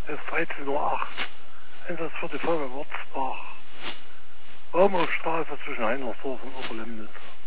Es ist 13:08 Uhr. Einsatz für die Feuerwehr Wurzbach. Baumaufstraße zwischen Heinersdorf und Oberlemnitz.